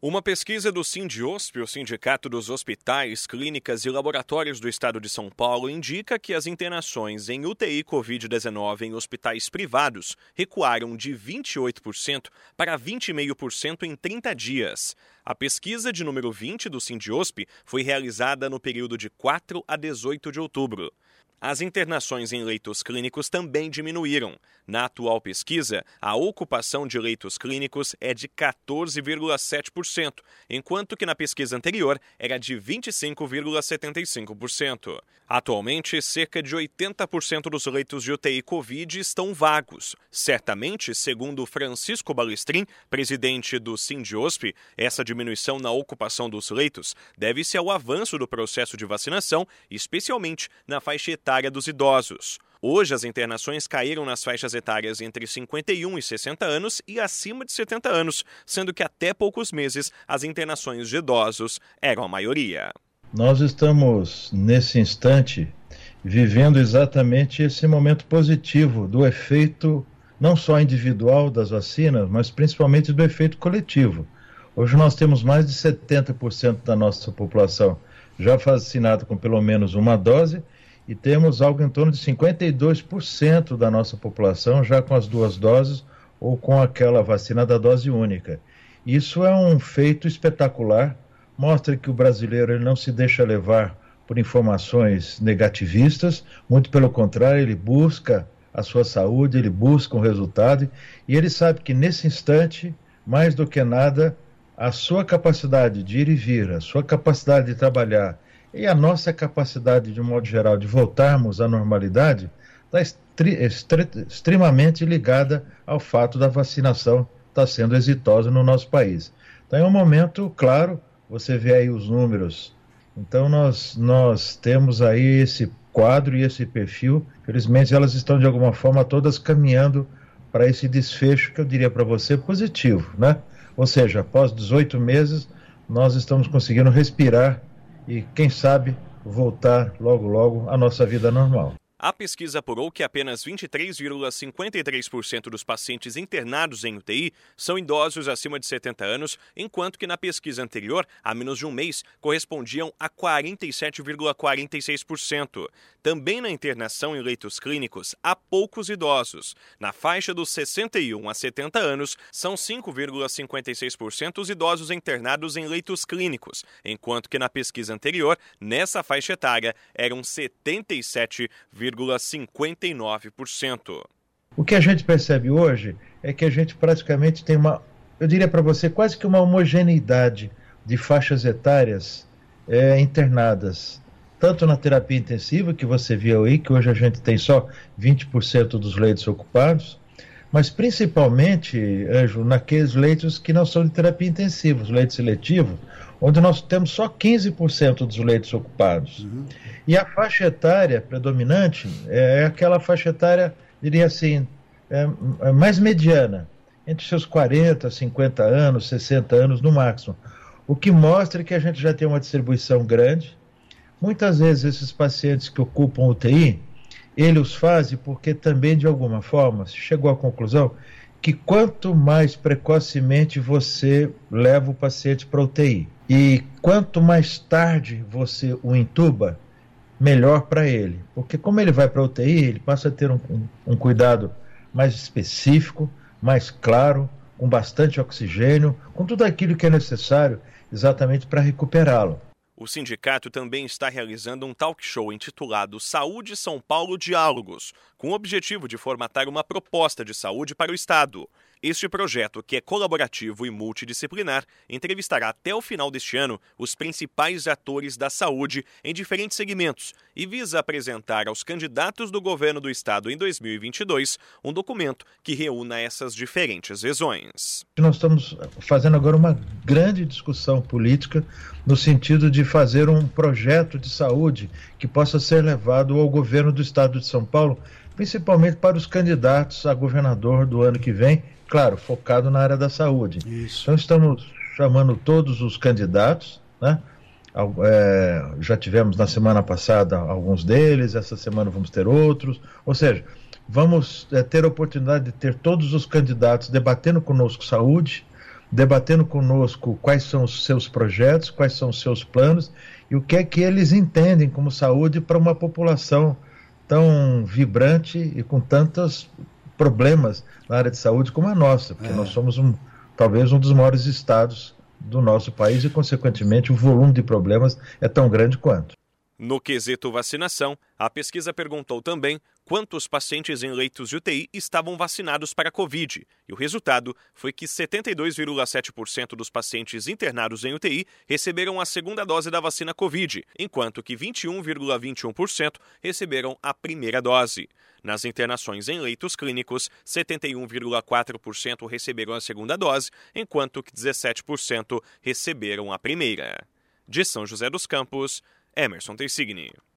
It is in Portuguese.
Uma pesquisa do Sindiosp, o Sindicato dos Hospitais, Clínicas e Laboratórios do Estado de São Paulo, indica que as internações em UTI Covid-19 em hospitais privados recuaram de 28% para 20,5% em 30 dias. A pesquisa de número 20 do Sindiosp foi realizada no período de 4 a 18 de outubro. As internações em leitos clínicos também diminuíram. Na atual pesquisa, a ocupação de leitos clínicos é de 14,7%, enquanto que na pesquisa anterior era de 25,75%. Atualmente, cerca de 80% dos leitos de UTI Covid estão vagos. Certamente, segundo Francisco Balestrin, presidente do Sindiosp, essa diminuição na ocupação dos leitos deve-se ao avanço do processo de vacinação, especialmente na faixa etária dos idosos. Hoje, as internações caíram nas faixas etárias entre 51 e 60 anos e acima de 70 anos, sendo que até poucos meses as internações de idosos eram a maioria. Nós estamos, nesse instante, vivendo exatamente esse momento positivo do efeito não só individual das vacinas, mas principalmente do efeito coletivo. Hoje nós temos mais de 70% da nossa população já vacinada com pelo menos uma dose, e temos algo em torno de 52% da nossa população já com as duas doses ou com aquela vacina da dose única. Isso é um feito espetacular, mostra que o brasileiro ele não se deixa levar por informações negativistas, muito pelo contrário, ele busca a sua saúde, ele busca um resultado e ele sabe que nesse instante, mais do que nada, a sua capacidade de ir e vir, a sua capacidade de trabalhar, e a nossa capacidade, de um modo geral, de voltarmos à normalidade está extremamente ligada ao fato da vacinação estar sendo exitosa no nosso país. Então é um momento, claro, você vê aí os números. Então nós temos aí esse quadro e esse perfil. Felizmente elas estão de alguma forma todas caminhando para esse desfecho que eu diria para você positivo, né? Ou seja, após 18 meses nós estamos conseguindo respirar e, quem sabe, voltar logo, logo à nossa vida normal. A pesquisa apurou que apenas 23,53% dos pacientes internados em UTI são idosos acima de 70 anos, enquanto que na pesquisa anterior, há menos de um mês, correspondiam a 47,46%. Também na internação em leitos clínicos, há poucos idosos. Na faixa dos 61 a 70 anos, são 5,56% os idosos internados em leitos clínicos, enquanto que na pesquisa anterior, nessa faixa etária, eram 77,59%. O que a gente percebe hoje é que a gente praticamente tem eu diria para você, quase que uma homogeneidade de faixas etárias internadas, tanto na terapia intensiva, que você viu aí, que hoje a gente tem só 20% dos leitos ocupados, mas principalmente, Ângelo, naqueles leitos que não são de terapia intensiva, os leitos seletivos, onde nós temos só 15% dos leitos ocupados. Uhum. E a faixa etária predominante é aquela faixa etária, diria assim, mais mediana, entre seus 40, 50 anos, 60 anos no máximo. O que mostra que a gente já tem uma distribuição grande. Muitas vezes esses pacientes que ocupam UTI, ele os faz porque também, de alguma forma, chegou à conclusão que quanto mais precocemente você leva o paciente para a UTI e quanto mais tarde você o intuba, melhor para ele. Porque como ele vai para a UTI, ele passa a ter um cuidado mais específico, mais claro, com bastante oxigênio, com tudo aquilo que é necessário exatamente para recuperá-lo. O sindicato também está realizando um talk show intitulado Saúde São Paulo Diálogos, com o objetivo de formatar uma proposta de saúde para o Estado. Este projeto, que é colaborativo e multidisciplinar, entrevistará até o final deste ano os principais atores da saúde em diferentes segmentos e visa apresentar aos candidatos do governo do Estado em 2022 um documento que reúna essas diferentes visões. Nós estamos fazendo agora uma grande discussão política no sentido de fazer um projeto de saúde que possa ser levado ao governo do Estado de São Paulo, principalmente para os candidatos a governador do ano que vem, claro, focado na área da saúde. Isso. Então estamos chamando todos os candidatos, né? Já tivemos na semana passada alguns deles, essa semana vamos ter outros, ou seja, vamos ter a oportunidade de ter todos os candidatos debatendo conosco saúde, debatendo conosco quais são os seus projetos, quais são os seus planos e o que é que eles entendem como saúde para uma população tão vibrante e com tantos problemas na área de saúde como a nossa, porque nós somos talvez um dos maiores estados do nosso país e, consequentemente, o volume de problemas é tão grande quanto. No quesito vacinação, a pesquisa perguntou também quantos pacientes em leitos de UTI estavam vacinados para a Covid, e o resultado foi que 72,7% dos pacientes internados em UTI receberam a segunda dose da vacina Covid, enquanto que 21,21% receberam a primeira dose. Nas internações em leitos clínicos, 71,4% receberam a segunda dose, enquanto que 17% receberam a primeira. De São José dos Campos, Emerson Teixeira.